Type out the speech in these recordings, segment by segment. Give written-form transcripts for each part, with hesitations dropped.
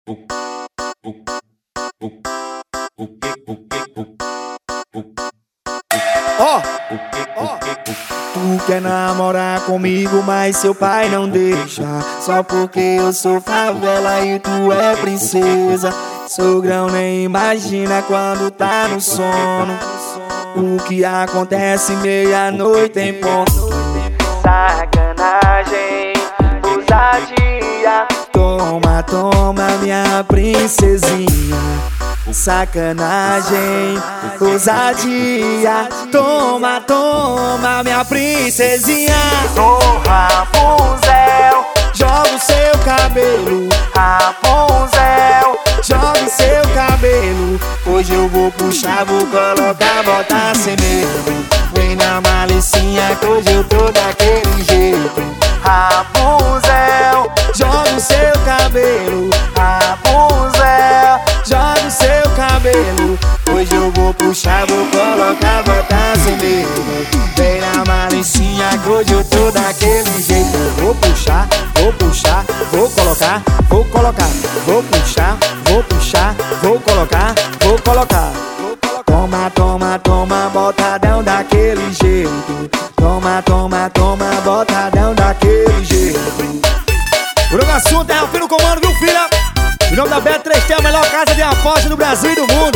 Tu quer namorar comigo, mas seu pai não deixa. Só porque eu sou favela e tu é princesa. Sogrão nem imagina quando tá no sono o que acontece meia-noite em ponto. Sacanagem, ousadia. Toma, toma minha princesinha. Sacanagem, ousadia. Toma, toma minha princesinha. Sou Rapunzel, Joga o seu cabelo, Rapunzel, joga o seu cabelo. Hoje eu vou puxar, vou colocar, botar sem medo. Vem na malicinha que hoje eu tô daquele jeito. Rapunzel, Joga o seu cabelo, Rapunzel, joga o seu cabelo. Hoje eu vou puxar, vou colocar, botar sem medo. Vem na malicinha que hoje eu tô daquele jeito. Vou puxar, vou colocar, vou colocar. Vou puxar, vou colocar, vou colocar. Toma, toma, toma, botadão daquele jeito. Toma, toma, toma, botadão daquele jeito. O nome do assunto é Rafinho no comando, viu, filha? Em nome da Bet3T, a melhor casa de aposta do Brasil e do mundo.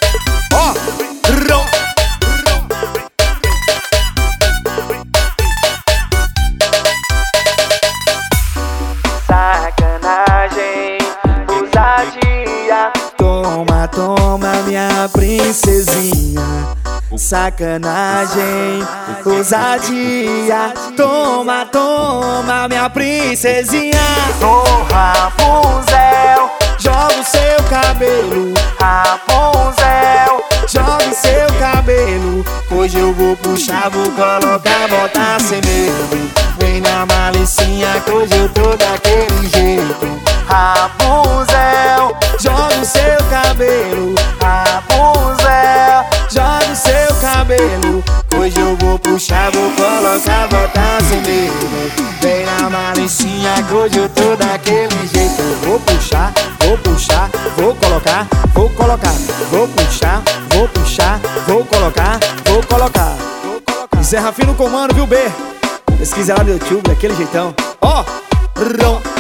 sacanagem, ousadia. Toma, toma minha princesinha. Sacanagem, ousadia. Toma, toma minha princesinha. Sou Rapunzel, Joga o seu cabelo, Rapunzel, joga o seu cabelo. Hoje eu vou puxar, vou colocar, botar sem medo. Vem na malicinha que hoje eu tô daquele jeito. Rapunzel, Joga o seu cabelo, Rapunzel, joga o seu cabelo. Hoje eu vou puxar, vou colocar, botar sem medo. Vem na malicinha que hoje eu tô daquele jeito. Vou puxar, vou colocar, vou colocar. Vou puxar, vou colocar, vou colocar. Isso é Rafinho no comando, viu, B? Pesquisa lá no YouTube, daquele jeitão.